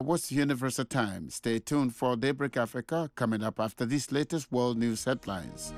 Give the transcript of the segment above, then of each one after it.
What's the Universal Time? Stay tuned for Daybreak Africa coming up after these latest world news headlines.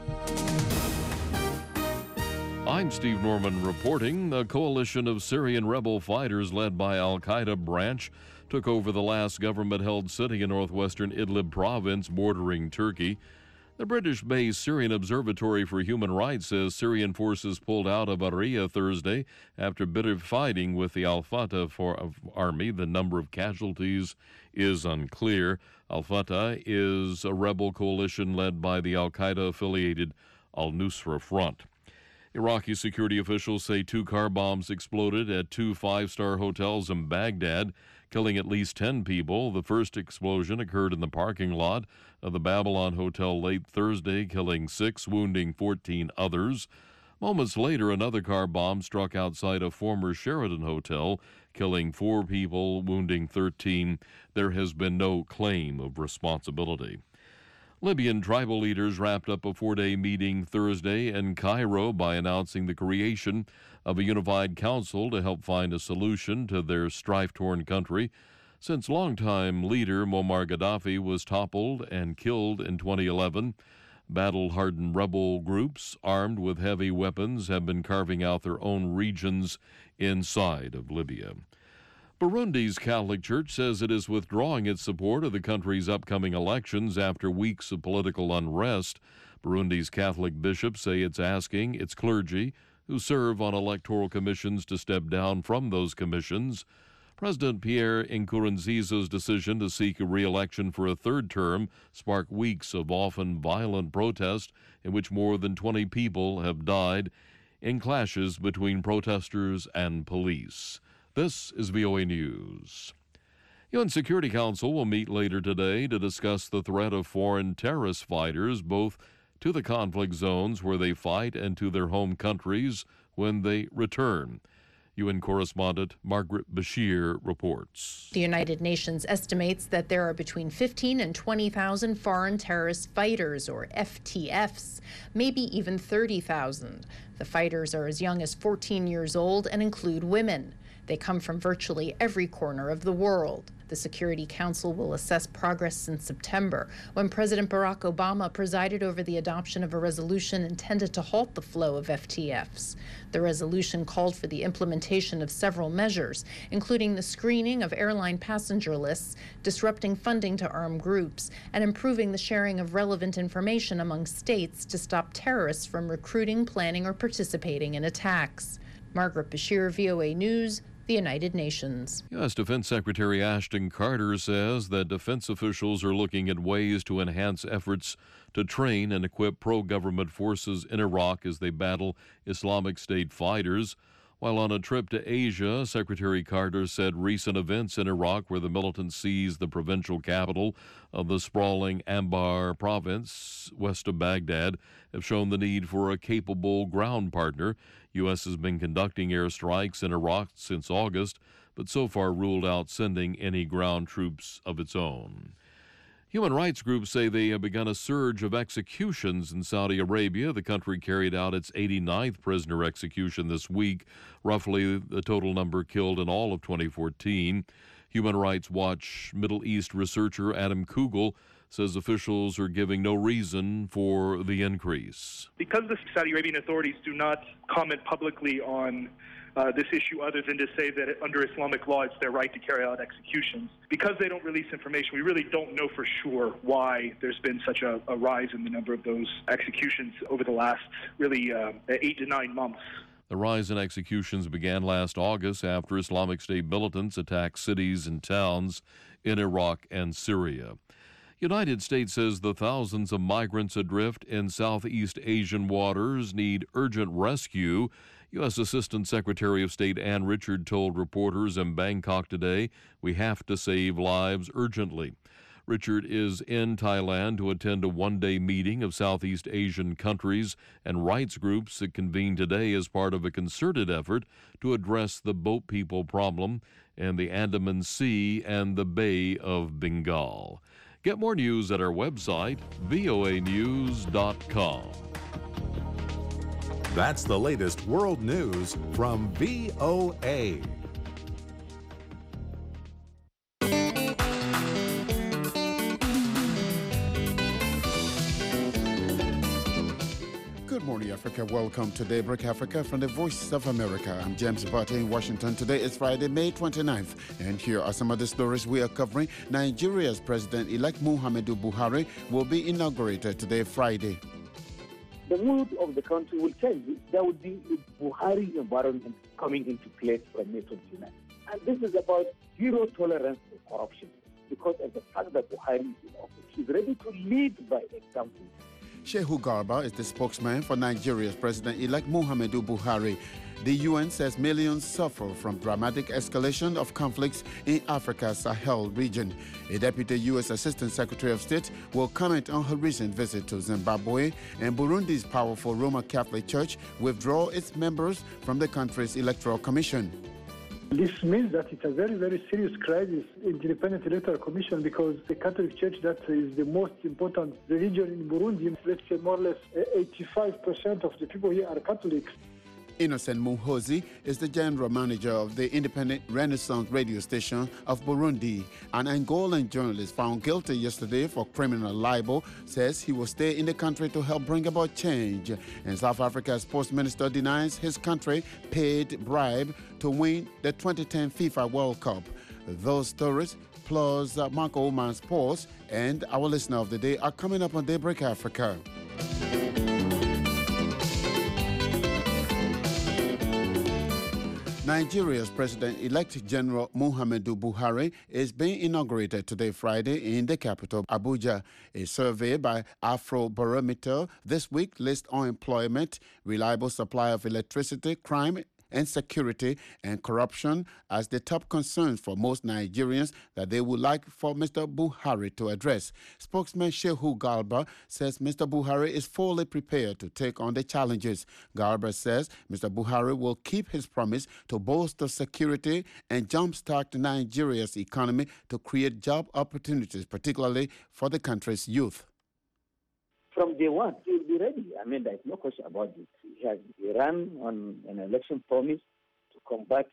I'm Steve Norman reporting. A coalition of Syrian rebel fighters led by al-Qaeda branch took over the last government-held city in northwestern Idlib province bordering Turkey. The British-based Syrian Observatory for Human Rights says Syrian forces pulled out of Aria Thursday after bitter fighting with the al-Fatah army. The number of casualties is unclear. Al-Fatah is a rebel coalition led by the al-Qaeda-affiliated al-Nusra Front. Iraqi security officials say 2 car bombs exploded at 2 5-star hotels in Baghdad, killing at least 10 people. The first explosion occurred in the parking lot of the Babylon Hotel late Thursday, killing 6, wounding 14 others. Moments later, another car bomb struck outside a former Sheraton hotel, killing 4 people, wounding 13. There has been no claim of responsibility. Libyan tribal leaders wrapped up a 4-day meeting Thursday in Cairo by announcing the creation of a unified council to help find a solution to their strife-torn country. Since longtime leader Muammar Gaddafi was toppled and killed in 2011, battle-hardened rebel groups armed with heavy weapons have been carving out their own regions inside of Libya. Burundi's Catholic Church says it is withdrawing its support of the country's upcoming elections after weeks of political unrest. Burundi's Catholic bishops say it's asking its clergy, who serve on electoral commissions, to step down from those commissions. President Pierre Nkurunziza's decision to seek a re-election for a 3rd term sparked weeks of often violent protest in which more than 20 people have died in clashes between protesters and police. This is VOA News. UN Security Council will meet later today to discuss the threat of foreign terrorist fighters, both to the conflict zones where they fight and to their home countries when they return. UN correspondent Margaret Bashir reports. The United Nations estimates that there are between 15 and 20,000 foreign terrorist fighters, or FTFs, maybe even 30,000. The fighters are as young as 14 years old and include women. They come from virtually every corner of the world. The Security Council will assess progress since September, when President Barack Obama presided over the adoption of a resolution intended to halt the flow of FTFs. The resolution called for the implementation of several measures, including the screening of airline passenger lists, disrupting funding to armed groups, and improving the sharing of relevant information among states to stop terrorists from recruiting, planning, or participating in attacks. Margaret Bashir, VOA News, the United Nations. U.S. Defense Secretary Ashton Carter says that defense officials are looking at ways to enhance efforts to train and equip pro-government forces in Iraq as they battle Islamic State fighters. While on a trip to Asia, Secretary Carter said recent events in Iraq, where the militants seized the provincial capital of the sprawling Anbar province west of Baghdad, have shown the need for a capable ground partner. U.S. has been conducting airstrikes in Iraq since August, but so far ruled out sending any ground troops of its own. Human rights groups say they have begun a surge of executions in Saudi Arabia. The country carried out its 89th prisoner execution this week, roughly the total number killed in all of 2014. Human Rights Watch Middle East researcher Adam Kugel says officials are giving no reason for the increase. Because the Saudi Arabian authorities do not comment publicly on this issue other than to say that under Islamic law it's their right to carry out executions. Because they don't release information, we really don't know for sure why there's been such a rise in the number of those executions over the last 8 to 9 months. The rise in executions began last August after Islamic State militants attacked cities and towns in Iraq and Syria. United States says the thousands of migrants adrift in Southeast Asian waters need urgent rescue. U.S. Assistant Secretary of State Ann Richard told reporters in Bangkok today, "We have to save lives urgently." Richard is in Thailand to attend a one-day meeting of Southeast Asian countries and rights groups that convened today as part of a concerted effort to address the boat people problem in the Andaman Sea and the Bay of Bengal. Get more news at our website, voanews.com. That's the latest world news from VOA. morning, Africa. Welcome to Daybreak Africa from the Voice of America. I'm James Barty in Washington. Today is Friday, May 29th. And here are some of the stories we are covering. Nigeria's President-elect Muhammadu Buhari will be inaugurated today, Friday. The mood of the country will change. There will be a Buhari environment coming into place from May 29th. And this is about zero tolerance for corruption. Because of the fact that Buhari is in office, he's ready to lead by example. Shehu Garba is the spokesman for Nigeria's President-elect Muhammadu Buhari. The UN says millions suffer from dramatic escalation of conflicts in Africa's Sahel region. A deputy U.S. Assistant Secretary of State will comment on her recent visit to Zimbabwe, and Burundi's powerful Roman Catholic Church withdraw its members from the country's Electoral Commission. This means that it's a very, very serious crisis in the Independent Electoral Commission, because the Catholic Church, that is the most important religion in Burundi, let's say more or less 85% of the people here are Catholics. Innocent Muhozi is the general manager of the independent Renaissance radio station of Burundi. An Angolan journalist found guilty yesterday for criminal libel says he will stay in the country to help bring about change. And South Africa's sports minister denies his country paid bribe to win the 2010 FIFA World Cup. Those stories plus Marco Oman's sports and our listener of the day are coming up on Daybreak Africa. Nigeria's President-elect General Muhammadu Buhari is being inaugurated today, Friday, in the capital, Abuja. A survey by Afrobarometer this week lists unemployment, reliable supply of electricity, crime, and security and corruption as the top concerns for most Nigerians that they would like for Mr. Buhari to address. Spokesman Shehu Garba says Mr. Buhari is fully prepared to take on the challenges. Garba says Mr. Buhari will keep his promise to bolster security and jumpstart Nigeria's economy to create job opportunities, particularly for the country's youth. From day one, he will be ready. I mean, there's no question about it. He ran on an election promise to combat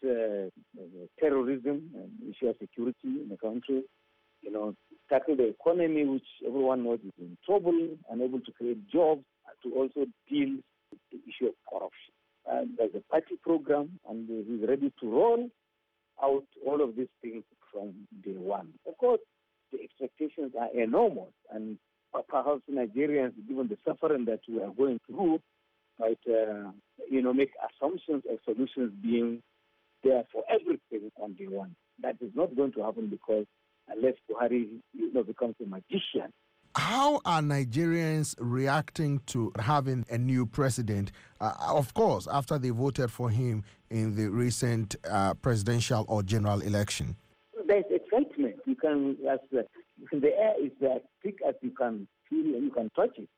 terrorism and issue of security in the country. You know, tackle the economy, which everyone knows is in trouble, unable to create jobs, and to also deal with the issue of corruption. There's a party program, and he's ready to roll out all of these things from day one. Of course, the expectations are enormous, and perhaps Nigerians, given the suffering that we are going through, might, make assumptions of solutions being there for everything on day one. That is not going to happen, because unless Buhari becomes a magician. How are Nigerians reacting to having a new president? Of course, after they voted for him in the recent presidential or general election. There's excitement. You can, the air is as thick as you can feel and you can touch it.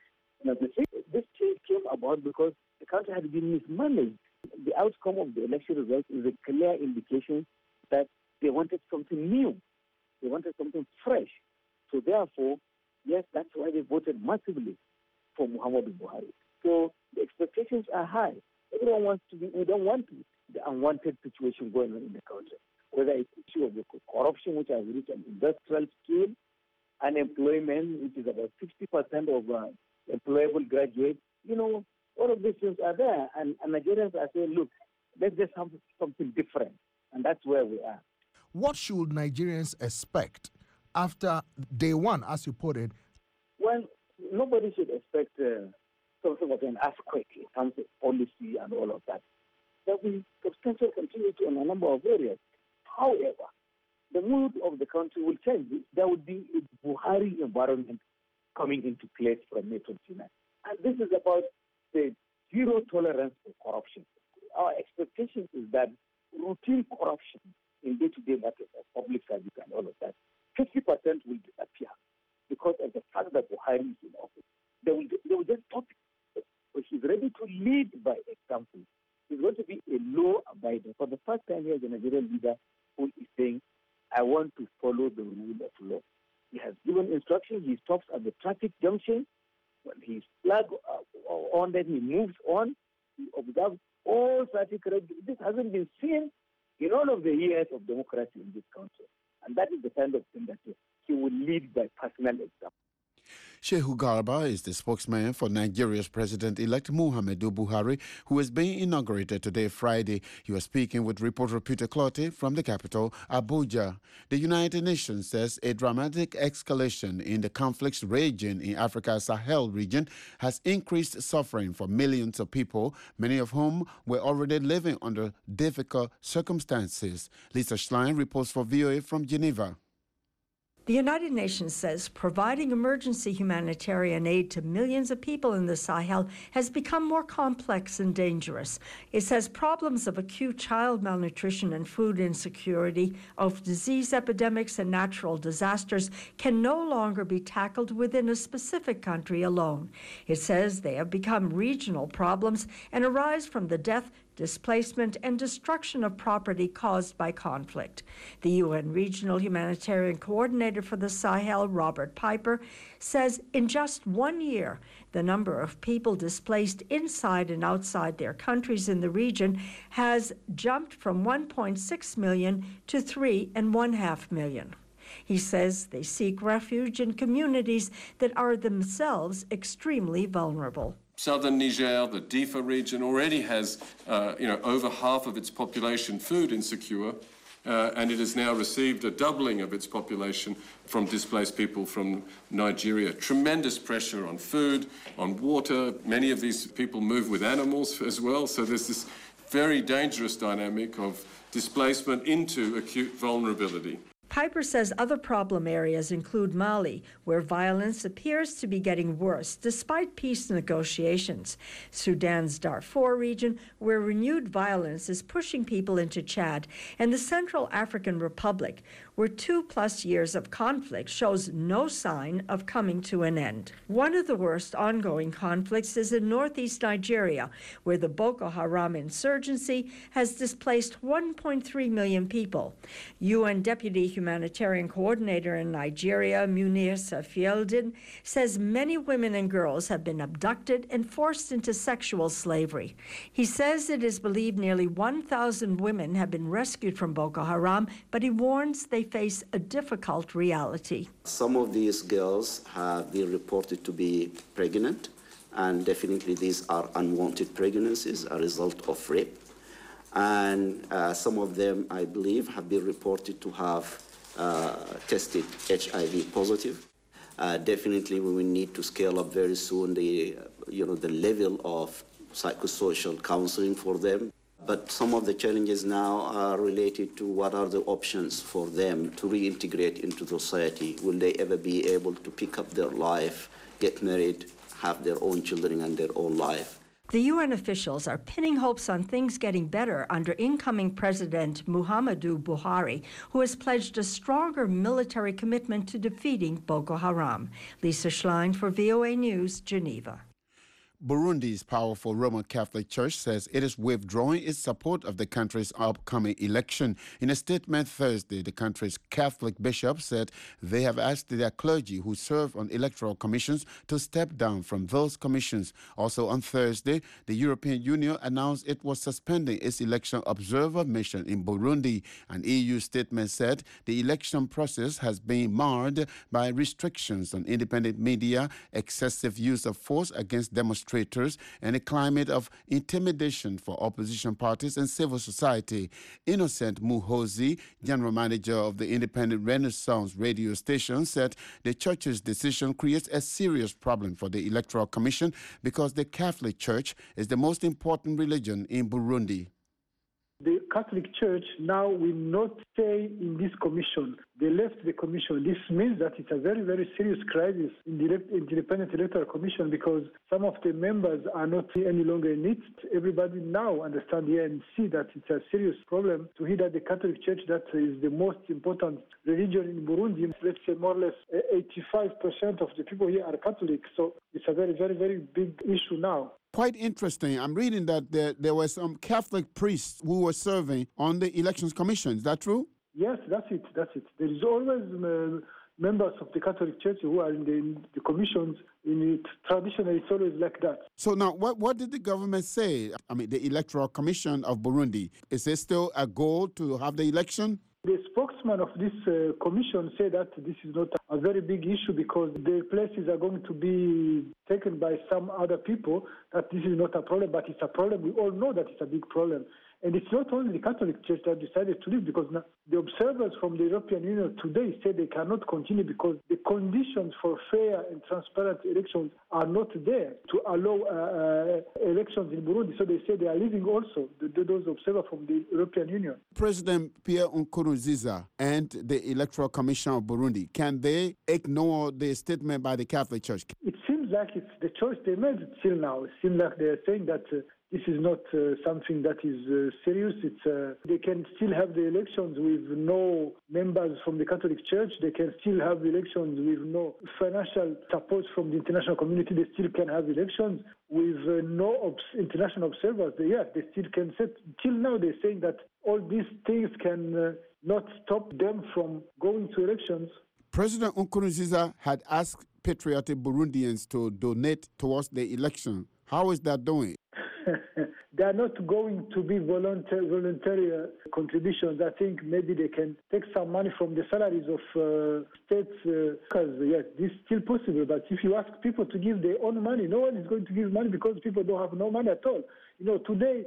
This change came about because the country had been mismanaged. The outcome of the election results is a clear indication that they wanted something new. They wanted something fresh. So therefore, yes, that's why they voted massively for Muhammadu Buhari. So the expectations are high. Everyone wants to be, we don't want the unwanted situation going on in the country. Whether it's the issue of the corruption, which has reached an industrial scale, unemployment, which is about 60% of employable graduates, all of these things are there. And Nigerians are saying, look, let's just have something different. And that's where we are. What should Nigerians expect after day one, as you put it? Well, nobody should expect something of an earthquake in terms of policy and all of that. There will be substantial continuity in a number of areas. However, the mood of the country will change. There will be a Buhari environment coming into place from May 29. And this is about the zero tolerance for corruption. Our expectation is that routine corruption in day-to-day matters of public service and all of that, 50% will disappear because of the fact that Buhari is in office. They will just stop it. But he's ready to lead by example. He's going to be a law-abiding. For the first time, he is a Nigerian leader who is saying, I want to follow the rule of law. He has given instructions. He stops at the traffic junction. When he's flag on, then he moves on. He observes all traffic regulations. This hasn't been seen in all of the years of democracy in this country. And that is the kind of thing that he will lead by personal example. Shehu Garba is the spokesman for Nigeria's President-elect Muhammadu Buhari, who is being inaugurated today, Friday. He was speaking with reporter Peter Clottey from the capital, Abuja. The United Nations says a dramatic escalation in the conflicts raging in Africa's Sahel region has increased suffering for millions of people, many of whom were already living under difficult circumstances. Lisa Schlein reports for VOA from Geneva. The United Nations says providing emergency humanitarian aid to millions of people in the Sahel has become more complex and dangerous. It says problems of acute child malnutrition and food insecurity, of disease epidemics and natural disasters can no longer be tackled within a specific country alone. It says they have become regional problems and arise from the death, displacement, and destruction of property caused by conflict. The UN Regional Humanitarian Coordinator for the Sahel, Robert Piper, says in just 1 year, the number of people displaced inside and outside their countries in the region has jumped from 1.6 million to 3.5 million. He says they seek refuge in communities that are themselves extremely vulnerable. Southern Niger, the Difa region, already has over half of its population food insecure, and it has now received a doubling of its population from displaced people from Nigeria. Tremendous pressure on food, on water. Many of these people move with animals as well, so there's this very dangerous dynamic of displacement into acute vulnerability. Piper says other problem areas include Mali, where violence appears to be getting worse despite peace negotiations, Sudan's Darfur region, where renewed violence is pushing people into Chad, and the Central African Republic, where 2+ years of conflict shows no sign of coming to an end. One of the worst ongoing conflicts is in northeast Nigeria, where the Boko Haram insurgency has displaced 1.3 million people. UN Deputy Humanitarian Coordinator in Nigeria, Munir Safieldin, says many women and girls have been abducted and forced into sexual slavery. He says it is believed nearly 1,000 women have been rescued from Boko Haram, but he warns they face a difficult reality. Some of these girls have been reported to be pregnant, and definitely these are unwanted pregnancies, a result of rape. And some of them, I believe, have been reported to have tested HIV positive. Definitely, we will need to scale up very soon the level of psychosocial counseling for them. But some of the challenges now are related to what are the options for them to reintegrate into society. Will they ever be able to pick up their life, get married, have their own children and their own life? The UN officials are pinning hopes on things getting better under incoming President Muhammadu Buhari, who has pledged a stronger military commitment to defeating Boko Haram. Lisa Schlein for VOA News, Geneva. Burundi's powerful Roman Catholic Church says it is withdrawing its support of the country's upcoming election. In a statement Thursday, the country's Catholic bishops said they have asked their clergy who serve on electoral commissions to step down from those commissions. Also on Thursday, the European Union announced it was suspending its election observer mission in Burundi. An EU statement said the election process has been marred by restrictions on independent media, excessive use of force against demonstrators, and a climate of intimidation for opposition parties and civil society. Innocent Muhozi, general manager of the independent Renaissance radio station, said the church's decision creates a serious problem for the Electoral Commission because the Catholic Church is the most important religion in Burundi. The Catholic Church now will not stay in this commission. They left the commission. This means that it's a very, very serious crisis in the Independent Electoral Commission because some of the members are not any longer in it. Everybody now understands here and see that it's a serious problem to hear that the Catholic Church, that is the most important religion in Burundi, let's say more or less 85% of the people here are Catholic. So it's a very, very, very big issue now. Quite interesting. I'm reading that there were some Catholic priests who were serving on the Elections Commission. Is that true? Yes, that's it. There is always members of the Catholic Church who are in the commissions. Traditionally, it's always like that. So now, what did the government say? I mean, the Electoral Commission of Burundi, is there still a goal to have the election? The spokesman spokesman of this commission said that this is not a very big issue because the places are going to be taken by some other people, that this is not a problem, but it's a problem. We all know that it's a big problem. And it's not only the Catholic Church that decided to leave, because the observers from the European Union today say they cannot continue because the conditions for fair and transparent elections are not there to allow elections in Burundi. So they say they are leaving also, those observers from the European Union. President Pierre Nkurunziza and the Electoral Commission of Burundi, can they ignore the statement by the Catholic Church? It seems like it's the choice they made till now. It seems like they're saying that this is not something that is serious. They can still have the elections with no members from the Catholic Church. They can still have elections with no financial support from the international community. They still can have elections with no international observers. They still can set. Till now, they're saying that all these things can not stop them from going to elections. President Nkurunziza had asked patriotic Burundians to donate towards the election. How is that doing? They are not going to be voluntary contributions. I think maybe they can take some money from the salaries of states, because yes, this is still possible. But if you ask people to give their own money, no one is going to give money because people don't have no money at all. Today,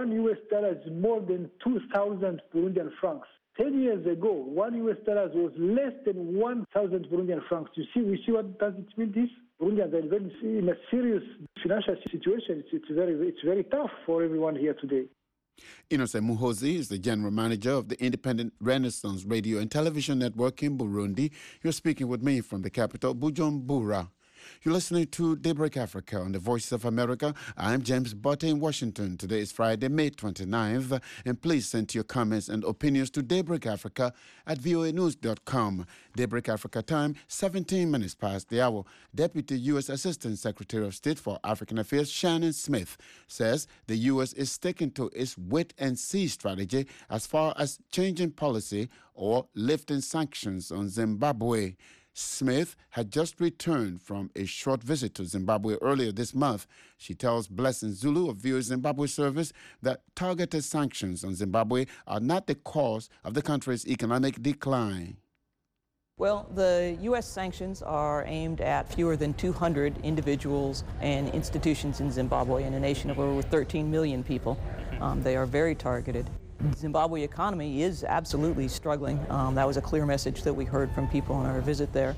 $1 is more than 2,000 Burundian francs. 10 years ago, $1 was less than 1,000 Burundian francs. We see what does it mean, this? Burundians are in a serious financial situation. It's very tough for everyone here today. Innocent Muhozi is the general manager of the Independent Renaissance Radio and Television Network in Burundi. You're speaking with me from the capital, Bujumbura. You're listening to Daybreak Africa on the Voice of America. I'm James Butte in Washington. Today is Friday, May 29th. And please send your comments and opinions to Daybreak Africa at voanews.com. Daybreak Africa time, 17 minutes past the hour. Deputy U.S. Assistant Secretary of State for African Affairs, Shannon Smith, says the U.S. is sticking to its wait-and-see strategy as far as changing policy or lifting sanctions on Zimbabwe. Smith had just returned from a short visit to Zimbabwe earlier this month. She tells Blessing Zulu of VOA Zimbabwe Service that targeted sanctions on Zimbabwe are not the cause of the country's economic decline. Well, the U.S. sanctions are aimed at fewer than 200 individuals and institutions in Zimbabwe, in a nation of over 13 million people. They are very targeted. The Zimbabwe economy is absolutely struggling. That was a clear message that we heard from people on our visit there.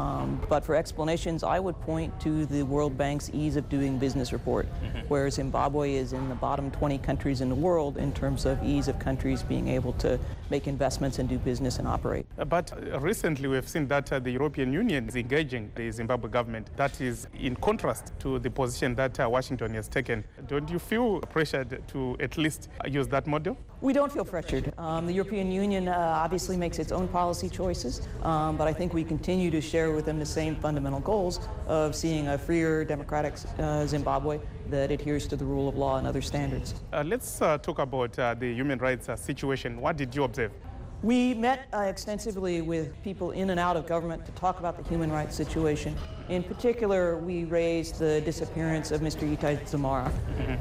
But for explanations, I would point to the World Bank's Ease of Doing Business report, where Zimbabwe is in the bottom 20 countries in the world in terms of ease of countries being able to make investments and do business and operate. But recently we have seen that the European Union is engaging the Zimbabwe government. That is in contrast to the position that Washington has taken. Don't you feel pressured to at least use that model? We don't feel pressured. The European Union obviously makes its own policy choices, but I think we continue to share with them the same fundamental goals of seeing a freer, democratic Zimbabwe that adheres to the rule of law and other standards. Let's talk about the human rights situation. What did you observe? We met extensively with people in and out of government to talk about the human rights situation. In particular, we raised the disappearance of Mr. Itai Dzamara,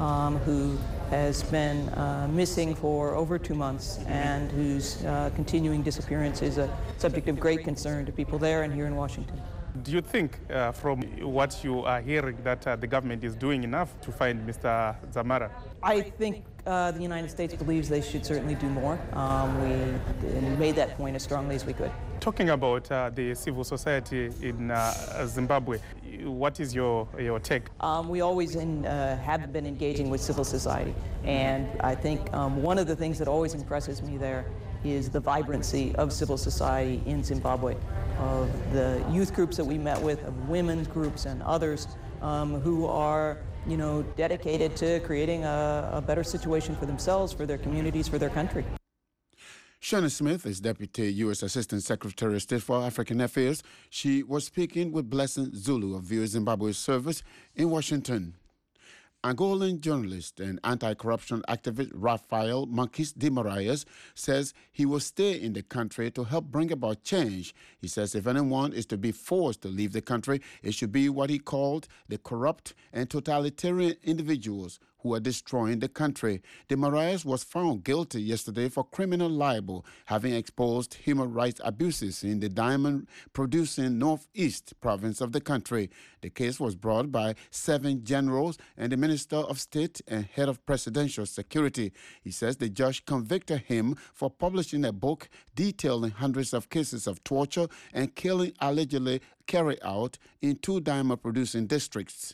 who has been missing for over 2 months and whose continuing disappearance is a subject of great concern to people there and here in Washington. Do you think, from what you are hearing, that the government is doing enough to find Mr. Dzamara? I think the United States believes they should certainly do more. We made that point as strongly as we could. Talking about the civil society in Zimbabwe, what is your take? We always have been engaging with civil society, and I think one of the things that always impresses me there is the vibrancy of civil society in Zimbabwe, of the youth groups that we met with, of women's groups and others who are dedicated to creating a better situation for themselves, for their communities, for their country. Shannon Smith is Deputy U.S. Assistant Secretary of State for African Affairs. She was speaking with Blessing Zulu of VOA Zimbabwe Service in Washington. Angolan journalist and anti-corruption activist Rafael Marques de Moraes says he will stay in the country to help bring about change. He says if anyone is to be forced to leave the country, it should be what he called the corrupt and totalitarian individuals who are destroying the country. De Moraes was found guilty yesterday for criminal libel, having exposed human rights abuses in the diamond-producing northeast province of the country. The case was brought by 7 generals and the Minister of State and head of presidential security. He says the judge convicted him for publishing a book detailing hundreds of cases of torture and killing allegedly carried out in 2 diamond-producing districts.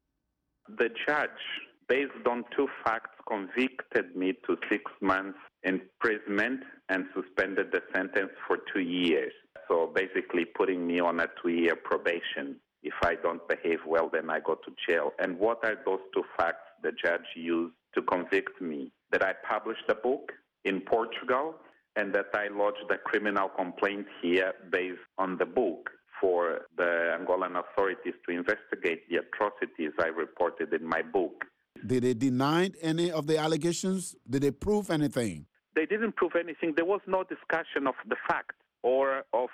The judge, based on 2 facts, convicted me to 6 months imprisonment and suspended the sentence for 2 years. So basically putting me on a 2-year probation. If I don't behave well, then I go to jail. And what are those 2 facts the judge used to convict me? That I published a book in Portugal and that I lodged a criminal complaint here based on the book for the Angolan authorities to investigate the atrocities I reported in my book. Did they deny any of the allegations? Did they prove anything? They didn't prove anything. There was no discussion of the fact or of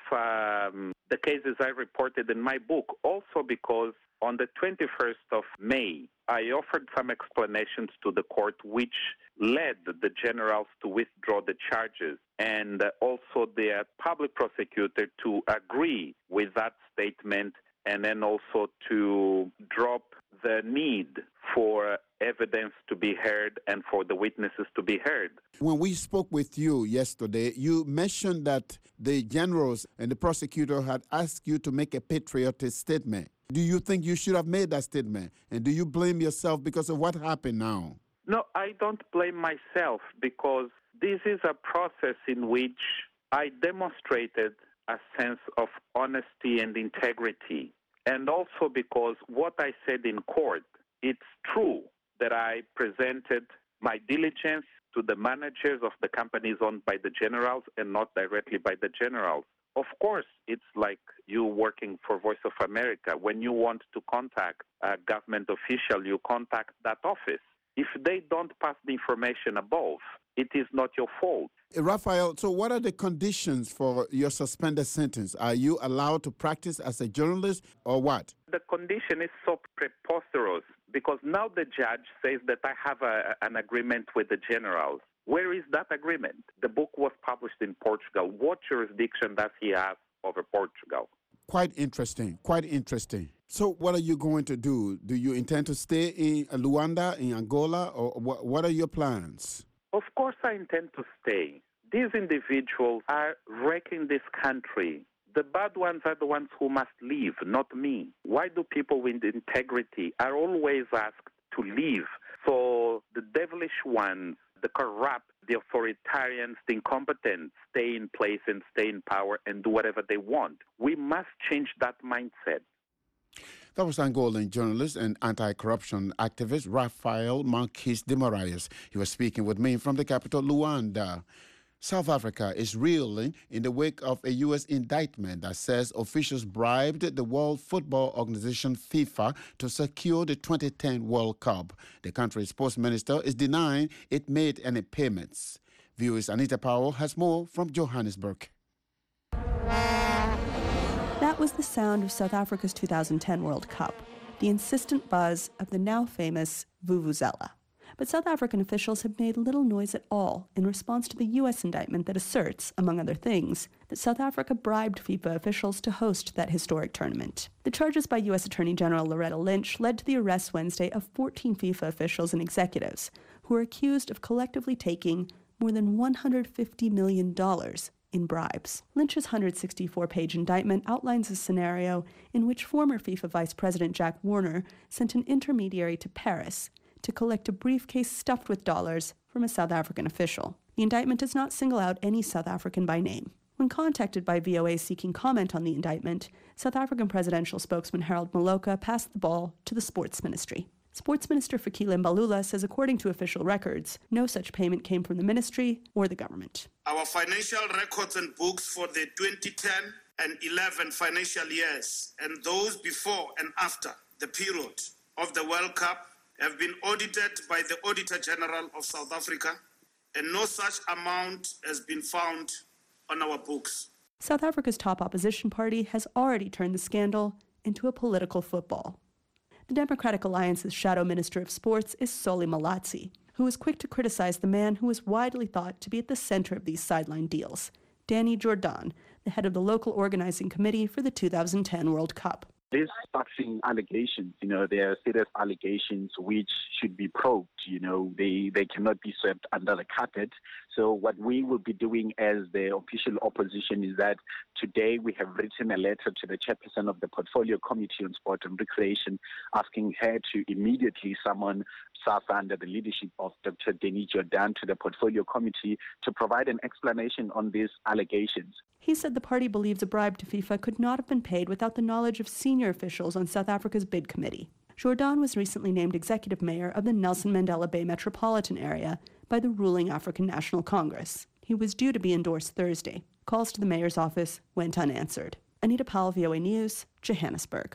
the cases I reported in my book. Also because on the 21st of May, I offered some explanations to the court which led the generals to withdraw the charges and also the public prosecutor to agree with that statement and then also to drop the need for evidence to be heard and for the witnesses to be heard. When we spoke with you yesterday, you mentioned that the generals and the prosecutor had asked you to make a patriotic statement. Do you think you should have made that statement? And do you blame yourself because of what happened now? No, I don't blame myself because this is a process in which I demonstrated a sense of honesty and integrity. And also because what I said in court, it's true that I presented my diligence to the managers of the companies owned by the generals and not directly by the generals. Of course, it's like you working for Voice of America. When you want to contact a government official, you contact that office. If they don't pass the information above, it is not your fault. Raphael, so what are the conditions for your suspended sentence? Are you allowed to practice as a journalist or what? The condition is so preposterous because now the judge says that I have an agreement with the generals. Where is that agreement? The book was published in Portugal. What jurisdiction does he have over Portugal? Quite interesting, quite interesting. So what are you going to do? Do you intend to stay in Luanda, in Angola, or what are your plans? Of course I intend to stay. These individuals are wrecking this country. The bad ones are the ones who must leave, not me. Why do people with integrity are always asked to leave? So the devilish ones, the corrupt, the authoritarians, the incompetent, stay in place and stay in power and do whatever they want. We must change that mindset. That was Angolan journalist and anti-corruption activist Raphael Marques de Moraes. He was speaking with me from the capital, Luanda. South Africa is reeling in the wake of a U.S. indictment that says officials bribed the World Football Organization FIFA to secure the 2010 World Cup. The country's sports minister is denying it made any payments. VOA's Anita Powell has more from Johannesburg. That was the sound of South Africa's 2010 World Cup, the insistent buzz of the now famous Vuvuzela. But South African officials have made little noise at all in response to the U.S. indictment that asserts, among other things, that South Africa bribed FIFA officials to host that historic tournament. The charges by U.S. Attorney General Loretta Lynch led to the arrest Wednesday of 14 FIFA officials and executives who are accused of collectively taking more than $150 million in bribes. Lynch's 164-page indictment outlines a scenario in which former FIFA Vice President Jack Warner sent an intermediary to Paris to collect a briefcase stuffed with dollars from a South African official. The indictment does not single out any South African by name. When contacted by VOA seeking comment on the indictment, South African presidential spokesman Harold Maloka passed the ball to the sports ministry. Sports Minister Fikile Mbalula says according to official records, no such payment came from the ministry or the government. Our financial records and books for the 2010 and 11 financial years and those before and after the period of the World Cup have been audited by the Auditor General of South Africa, and no such amount has been found on our books. South Africa's top opposition party has already turned the scandal into a political football. The Democratic Alliance's shadow minister of sports is Soli Malazzi, who was quick to criticize the man who was widely thought to be at the center of these sideline deals, Danny Jordan, the head of the local organizing committee for the 2010 World Cup. These touching allegations, they are serious allegations which should be probed. They cannot be swept under the carpet. So what we will be doing as the official opposition is that today we have written a letter to the chairperson of the Portfolio Committee on Sport and Recreation, asking her to immediately summon SAFA under the leadership of Dr. Danny Jordan to the Portfolio Committee to provide an explanation on these allegations. He said the party believes a bribe to FIFA could not have been paid without the knowledge of senior officials on South Africa's bid committee. Jordan was recently named executive mayor of the Nelson Mandela Bay metropolitan area by the ruling African National Congress. He was due to be endorsed Thursday. Calls to the mayor's office went unanswered. Anita Powell, VOA News, Johannesburg.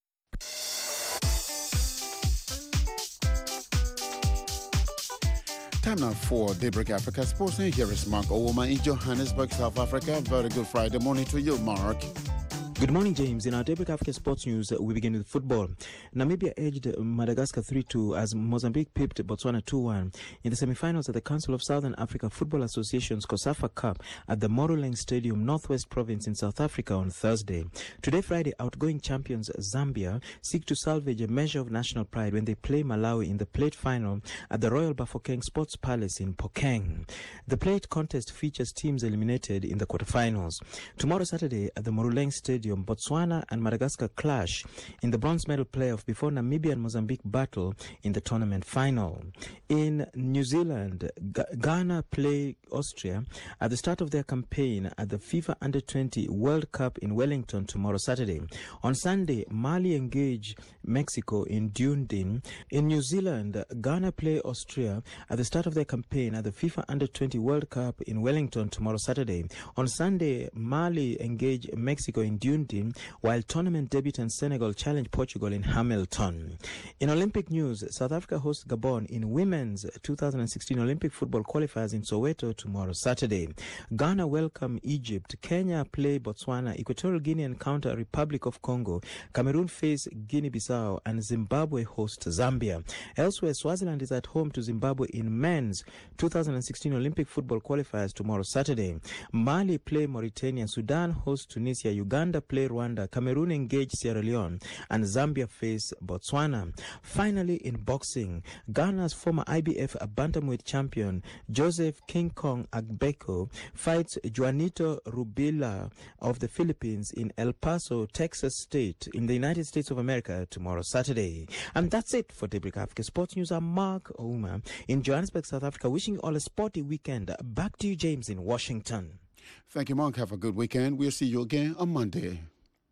Time now for Daybreak Africa Sports. And here is Mark Owoma in Johannesburg, South Africa. Very good Friday morning to you, Mark. Good morning, James. In our Daybreak Africa Sports News, we begin with football. Namibia edged Madagascar 3-2 as Mozambique pipped Botswana 2-1 in the semi-finals of the Council of Southern Africa Football Association's COSAFA Cup at the Moruleng Stadium, Northwest Province in South Africa on Thursday. Today, Friday, outgoing champions Zambia seek to salvage a measure of national pride when they play Malawi in the plate final at the Royal Bafokeng Sports Palace in Phokeng. The plate contest features teams eliminated in the quarterfinals. Tomorrow, Saturday, at the Moruleng Stadium, Botswana and Madagascar clash in the bronze medal playoff before Namibia and Mozambique battle in the tournament final. In New Zealand, Ghana play Austria at the start of their campaign at the FIFA Under-20 World Cup in Wellington tomorrow, Saturday. On Sunday, Mali engage Mexico in Dunedin. In New Zealand, Ghana play Austria at the start of their campaign at the FIFA Under-20 World Cup in Wellington tomorrow, Saturday. On Sunday, Mali engage Mexico in Dunedin, while tournament debutant Senegal challenge Portugal in Hamilton. In Olympic news, South Africa hosts Gabon in women's 2016 Olympic football qualifiers in Soweto tomorrow, Saturday. Ghana welcome Egypt. Kenya play Botswana. Equatorial Guinea encounter Republic of Congo. Cameroon face Guinea-Bissau, and Zimbabwe host Zambia. Elsewhere, Swaziland is at home to Zimbabwe in men's 2016 Olympic football qualifiers tomorrow, Saturday. Mali play Mauritania. Sudan hosts Tunisia. Uganda play Rwanda, Cameroon engage Sierra Leone, and Zambia face Botswana. Finally, in boxing, Ghana's former IBF bantamweight champion Joseph King Kong Agbeko fights Juanito Rubila of the Philippines in El Paso, Texas State, in the United States of America tomorrow, Saturday. And that's it for Daybreak Africa Sports News. I'm Mark Ouma in Johannesburg, South Africa, wishing you all a sporty weekend. Back to you, James, in Washington. Thank you, Mark. Have a good weekend. We'll see you again on Monday.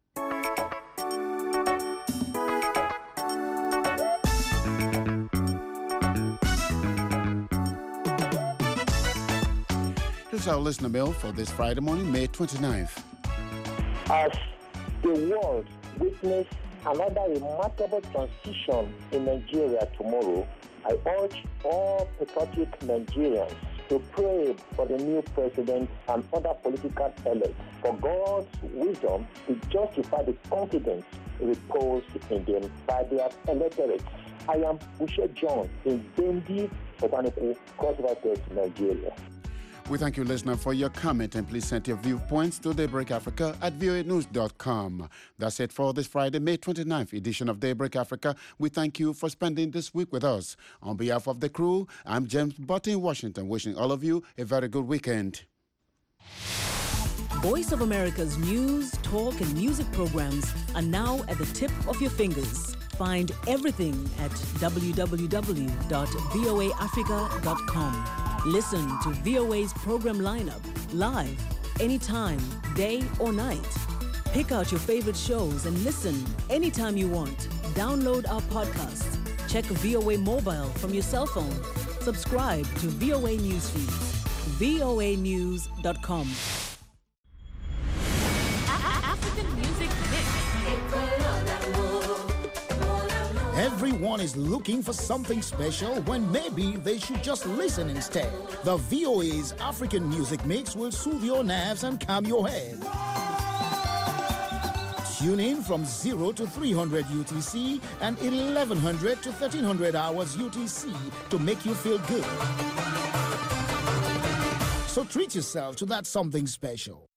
Here's our listener mail for this Friday morning, May 29th. As the world witnessed another remarkable transition in Nigeria tomorrow, I urge all patriotic Nigerians to pray for the new president and other political elects for God's wisdom to justify the confidence reposed in them by their electorates. I am Ushe John in Bendi, Botanical, Cross River State, Nigeria. We thank you, listener, for your comment, and please send your viewpoints to Daybreak Africa at voanews.com. That's it for this Friday, May 29th edition of Daybreak Africa. We thank you for spending this week with us. On behalf of the crew, I'm James Button in Washington, wishing all of you a very good weekend. Voice of America's news, talk, and music programs are now at the tip of your fingers. Find everything at www.voaafrica.com. Listen to VOA's program lineup live, anytime, day or night. Pick out your favorite shows and listen anytime you want. Download our podcasts. Check VOA Mobile from your cell phone. Subscribe to VOA News Feeds. voanews.com. African Music Mix. Everyone is looking for something special when maybe they should just listen instead. The VOA's African Music Mix will soothe your nerves and calm your head. Tune in from 0 to 300 UTC and 1100 to 1300 hours UTC to make you feel good. So treat yourself to that something special.